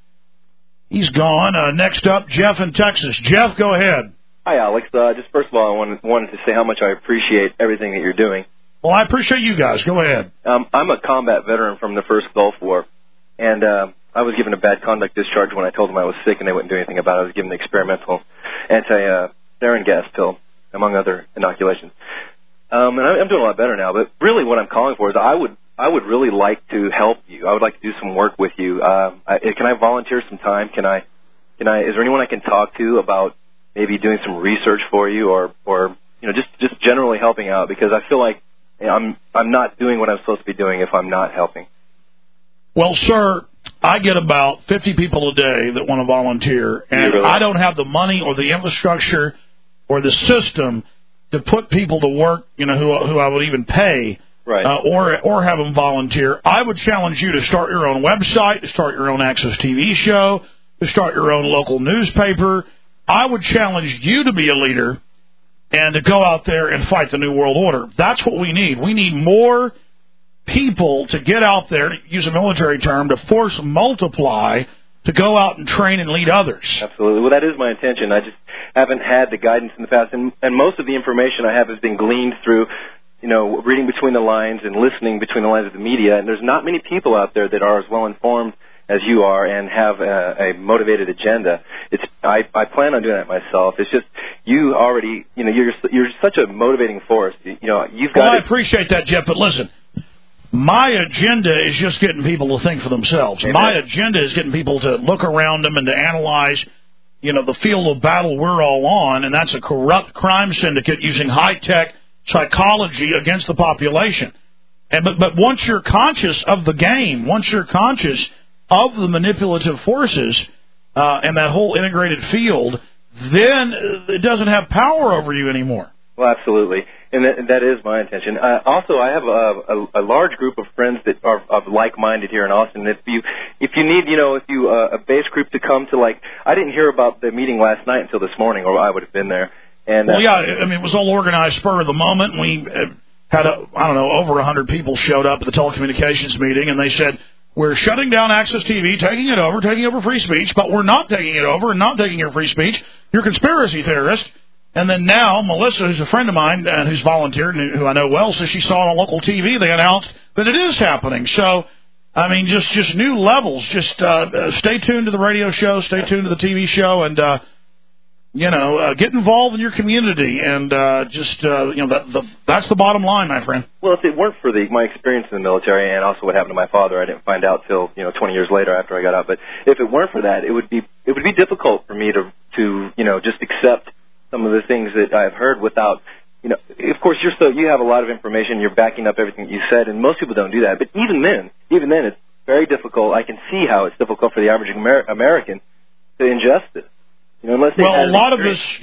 He's gone. Next up, Jeff in Texas. Jeff, go ahead. Hi, Alex. Just first of all, I wanted to say how much I appreciate everything that you're doing. Well, I appreciate you guys. Go ahead. I'm a combat veteran from the first Gulf War, and I was given a bad conduct discharge when I told them I was sick and they wouldn't do anything about it. I was given the experimental anti-sarin gas pill, among other inoculations. And I'm doing a lot better now, but really what I'm calling for is I would really like to help you. I would like to do some work with you. Can I volunteer some time? Is there anyone I can talk to about maybe doing some research for you or just generally helping out, because I feel like I'm not doing what I'm supposed to be doing if I'm not helping. Well, sir, I get about 50 people a day that want to volunteer, and I don't have the money or the infrastructure or the system to put people to work, who I would even pay, right, or have them volunteer. I would challenge you to start your own website, to start your own Access TV show, to start your own local newspaper. I would challenge you to be a leader and to go out there and fight the New World Order. That's what we need. We need more people to get out there, to use a military term, to force multiply, to go out and train and lead others. Absolutely. Well, that is my intention. I just haven't had the guidance in the past, and most of the information I have has been gleaned through, reading between the lines and listening between the lines of the media, and there's not many people out there that are as well informed as you are and have a motivated agenda. I plan on doing that myself. It's just you already, you're such a motivating force. You've got. Well, I appreciate that, Jeff. But listen, my agenda is just getting people to think for themselves. Amen. My agenda is getting people to look around them and to analyze, the field of battle we're all on, and that's a corrupt crime syndicate using high-tech psychology against the population. But once you're conscious of the game, once you're conscious of the manipulative forces and that whole integrated field, then it doesn't have power over you anymore. Well, absolutely, and that is my intention. Also, I have a large group of friends that are of like-minded here in Austin. If you need, a base group to come to, I didn't hear about the meeting last night until this morning, or I would have been there. And well, yeah, it was all organized spur of the moment. We had over 100 people showed up at the telecommunications meeting, and they said, we're shutting down Access TV, taking over free speech, but we're not taking it over and not taking your free speech. You're a conspiracy theorist. And then now, Melissa, who's a friend of mine and who's volunteered and who I know well, says she saw it on local TV. They announced that it is happening. So, just new levels. Just stay tuned to the radio show, stay tuned to the TV show, and, get involved in your community. And that's the bottom line, my friend. Well, if it weren't for my experience in the military and also what happened to my father, I didn't find out till 20 years later after I got out. But if it weren't for that, it would be difficult for me to just accept some of the things that I've heard without, of course you have a lot of information, you're backing up everything you said, and most people don't do that. But even then, it's very difficult. I can see how it's difficult for the average American to ingest it. Unless they a lot of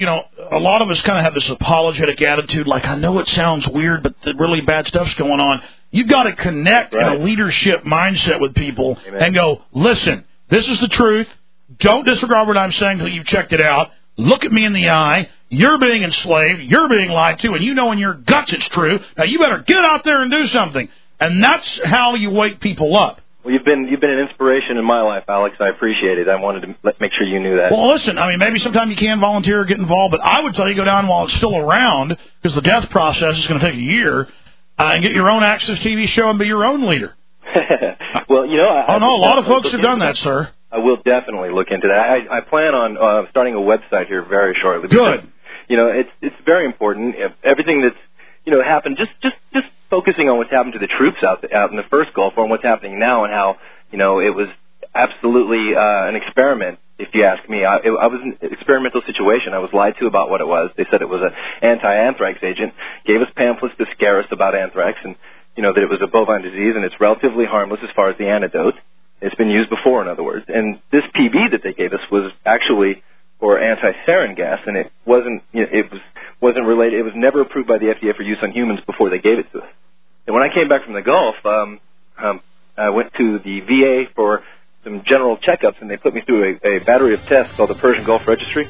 us kind of have this apologetic attitude, like, I know it sounds weird, but the really bad stuff's going on. You've got to connect in a leadership mindset with people. Amen. And go, listen, this is the truth. Don't disregard what I'm saying until you've checked it out. Look at me in the eye. You're being enslaved. You're being lied to, and you know in your guts it's true. Now you better get out there and do something. And that's how you wake people up. Well, you've been an inspiration in my life, Alex. I appreciate it. I wanted to make sure you knew that. Well, listen, maybe sometime you can volunteer or get involved, but I would tell you go down while it's still around, because the death process is going to take a year, and get your own Access TV show and be your own leader. Well, a lot of folks have done that, sir. I will definitely look into that. I plan on starting a website here very shortly. Good. It's very important. Everything that's happened. Just focusing on what's happened to the troops out in the first Gulf War and what's happening now, and how it was absolutely an experiment. If you ask me, I was in an experimental situation. I was lied to about what it was. They said it was an anti-anthrax agent. Gave us pamphlets to scare us about anthrax, and that it was a bovine disease, and it's relatively harmless as far as the antidote. It's been used before, in other words. And this PB that they gave us was actually for anti-sarin gas, and it wasn't. It wasn't related. It was never approved by the FDA for use on humans before they gave it to us. And when I came back from the Gulf, I went to the VA for some general checkups, and they put me through a battery of tests called the Persian Gulf Registry.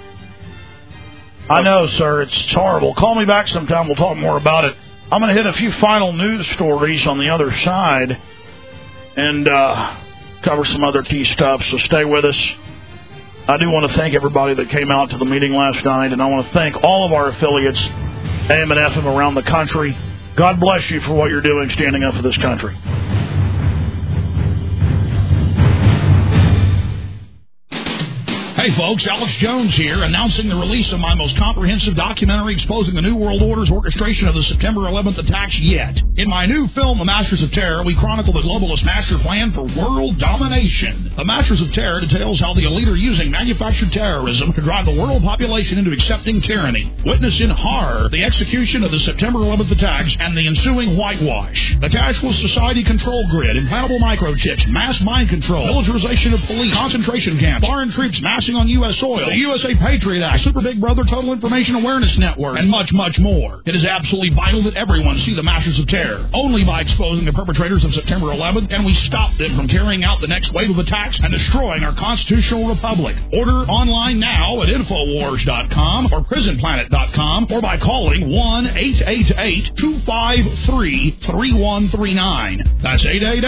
I know, sir. It's horrible. Call me back sometime. We'll talk more about it. I'm going to hit a few final news stories on the other side and cover some other key stuff, so stay with us. I do want to thank everybody that came out to the meeting last night, and I want to thank all of our affiliates, AM and FM, around the country. God bless you for what you're doing, standing up for this country. Hey folks, Alex Jones here, announcing the release of my most comprehensive documentary exposing the New World Order's orchestration of the September 11th attacks yet. In my new film, The Masters of Terror, we chronicle the globalist master plan for world domination. The Masters of Terror details how the elite are using manufactured terrorism to drive the world population into accepting tyranny. Witness in horror the execution of the September 11th attacks and the ensuing whitewash. The cashless society control grid, implantable microchips, mass mind control, militarization of police, concentration camps, foreign troops massing on U.S. soil, the USA Patriot Act, Super Big Brother Total Information Awareness Network, and much, much more. It is absolutely vital that everyone see the Masters of Terror. Only by exposing the perpetrators of September 11th can we stop them from carrying out the next wave of attacks and destroying our constitutional republic. Order online now at Infowars.com or PrisonPlanet.com or by calling 1-888-253-3139. That's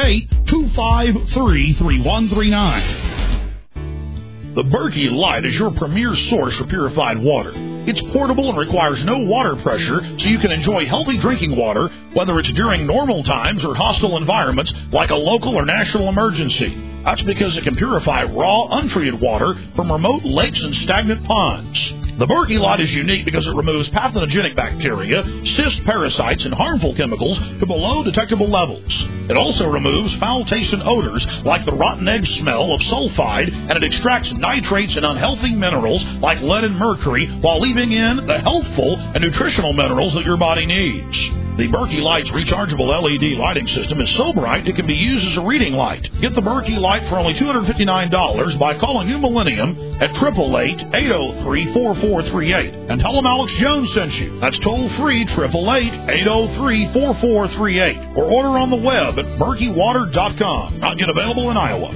888-253-3139. The Berkey Light is your premier source for purified water. It's portable and requires no water pressure, so you can enjoy healthy drinking water, whether it's during normal times or hostile environments like a local or national emergency. That's because it can purify raw, untreated water from remote lakes and stagnant ponds. The Berkey Light is unique because it removes pathogenic bacteria, cyst parasites, and harmful chemicals to below detectable levels. It also removes foul-tasting odors like the rotten egg smell of sulfide, and it extracts nitrates and unhealthy minerals like lead and mercury while leaving in the healthful and nutritional minerals that your body needs. The Berkey Light's rechargeable LED lighting system is so bright it can be used as a reading light. Get the Berkey Light for only $259 by calling New Millennium at 888-803-4438 and tell them Alex Jones sent you. That's toll-free 888-803-4438 or order on the web at BerkeyWater.com. Not yet available in Iowa.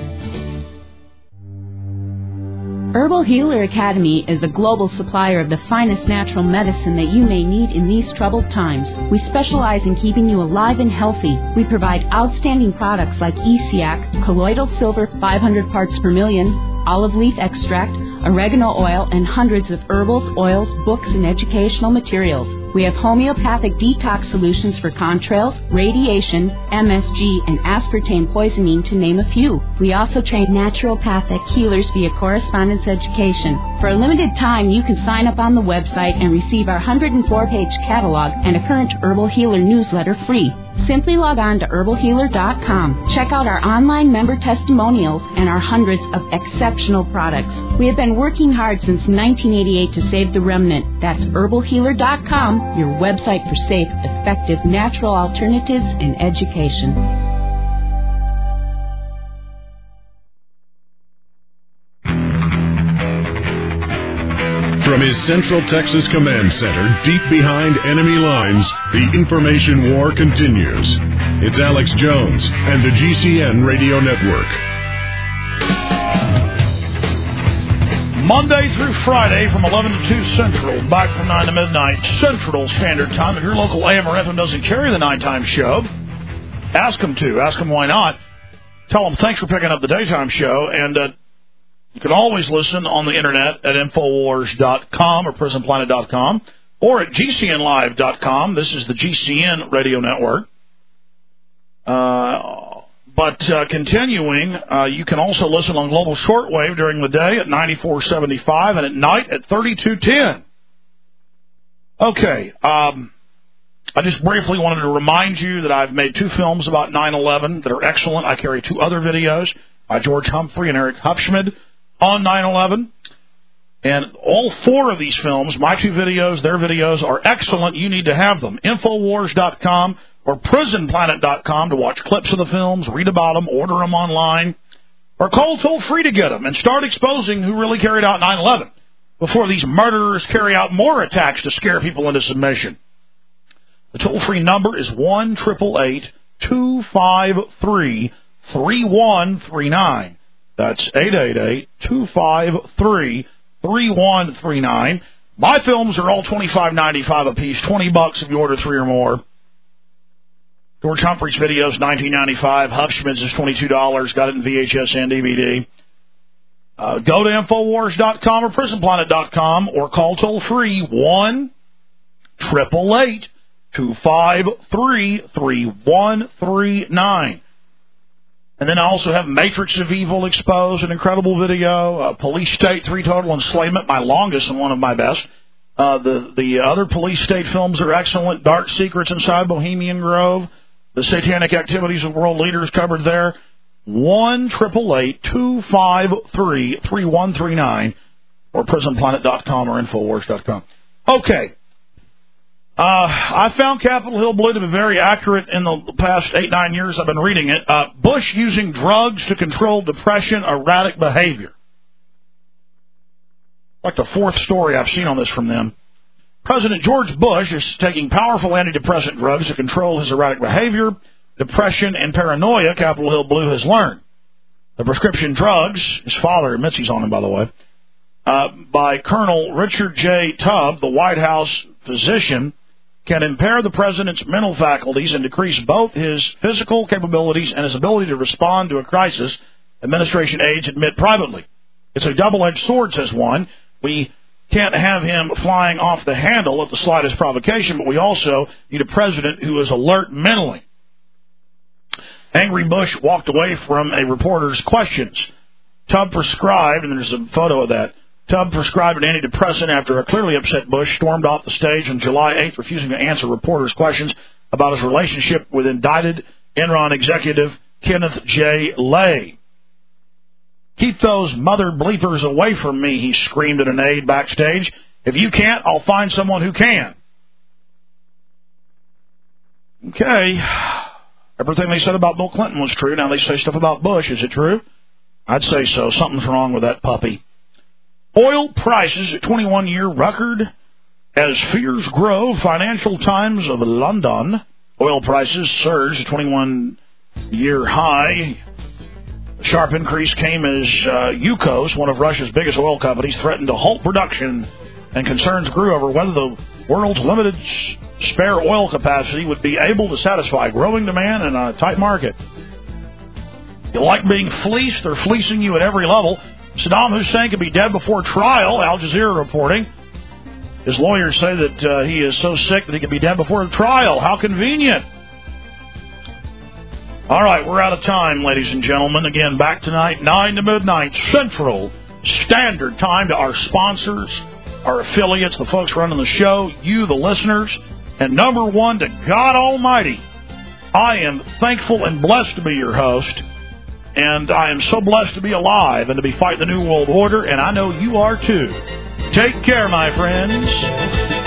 Herbal Healer Academy is the global supplier of the finest natural medicine that you may need in these troubled times. We specialize in keeping you alive and healthy. We provide outstanding products like ESIAC, colloidal silver 500 parts per million, olive leaf extract, oregano oil, and hundreds of herbals, oils, books, and educational materials. We have homeopathic detox solutions for contrails, radiation, MSG, and aspartame poisoning, to name a few. We also train naturopathic healers via correspondence education. For a limited time, you can sign up on the website and receive our 104-page catalog and a current Herbal Healer newsletter free. Simply log on to herbalhealer.com. Check out our online member testimonials and our hundreds of exceptional products. We have been working hard since 1988 to save the remnant. That's herbalhealer.com, your website for safe, effective, natural alternatives in education. From his Central Texas Command Center, deep behind enemy lines, the information war continues. It's Alex Jones and the GCN Radio Network. Monday through Friday from 11 to 2 Central, back from 9 to midnight Central Standard Time. If your local AM or FM doesn't carry the nighttime show, ask them to. Ask them why not. Tell them thanks for picking up the daytime show, and you can always listen on the Internet at Infowars.com or PrisonPlanet.com or at GCNLive.com. This is the GCN Radio Network. But continuing, you can also listen on global shortwave during the day at 94.75 and at night at 32.10. Okay, I just briefly wanted to remind you that I've made 2 films about 9/11 that are excellent. I carry 2 other videos by George Humphrey and Eric Hupschmid on 9/11. And all 4 of these films, my 2 videos, their videos, are excellent. You need to have them. Infowars.com or prisonplanet.com to watch clips of the films, read about them, order them online, or call toll-free to get them and start exposing who really carried out 9/11 before these murderers carry out more attacks to scare people into submission. The toll-free number is 1-888-253-3139. That's 888-253-3139. My films are all $25.95 a piece, $20 if you order 3 or more. George Humphrey's videos, $19.95. Hupschmid's is $22. Got it in VHS and DVD. Go to Infowars.com or PrisonPlanet.com or call toll-free 1-888-253-3139. And then I also have Matrix of Evil Exposed, an incredible video. Police State 3 Total Enslavement, my longest and one of my best. The other Police State films are excellent. Dark Secrets Inside Bohemian Grove. The Satanic Activities of World Leaders covered there. 1-888-253-3139 or PrisonPlanet.com or Infowars.com. Okay. I found Capitol Hill Blue to be very accurate in the past 8-9 years I've been reading it. Bush using drugs to control depression, erratic behavior. Like the 4th story I've seen on this from them. President George Bush is taking powerful antidepressant drugs to control his erratic behavior, depression, and paranoia, Capitol Hill Blue has learned. The prescription drugs, his father admits he's on them, by the way, by Colonel Richard J. Tubb, the White House physician, can impair the president's mental faculties and decrease both his physical capabilities and his ability to respond to a crisis, administration aides admit privately. It's a double-edged sword, says one. We can't have him flying off the handle at the slightest provocation, but we also need a president who is alert mentally. Angry Bush walked away from a reporter's questions. Tubb prescribed, and there's a photo of that, Tubb prescribed an antidepressant after a clearly upset Bush stormed off the stage on July 8th, refusing to answer reporters' questions about his relationship with indicted Enron executive Kenneth J. Lay. Keep those mother bleepers away from me, he screamed at an aide backstage. If you can't, I'll find someone who can. Okay. Everything they said about Bill Clinton was true. Now they say stuff about Bush. Is it true? I'd say so. Something's wrong with that puppy. Oil prices at 21-year record as fears grow. Financial Times of London. Oil prices surged to 21-year high. The sharp increase came as Yukos, one of Russia's biggest oil companies, threatened to halt production, and concerns grew over whether the world's limited spare oil capacity would be able to satisfy growing demand in a tight market. You like being fleeced? They're fleecing you at every level. Saddam Hussein could be dead before trial, Al Jazeera reporting. His lawyers say that he is so sick that he could be dead before the trial. How convenient. All right, we're out of time, ladies and gentlemen. Again, back tonight, 9 to midnight, Central Standard Time, to our sponsors, our affiliates, the folks running the show, you, the listeners, and number one, to God Almighty. I am thankful and blessed to be your host, and I am so blessed to be alive and to be fighting the New World Order, and I know you are too. Take care, my friends.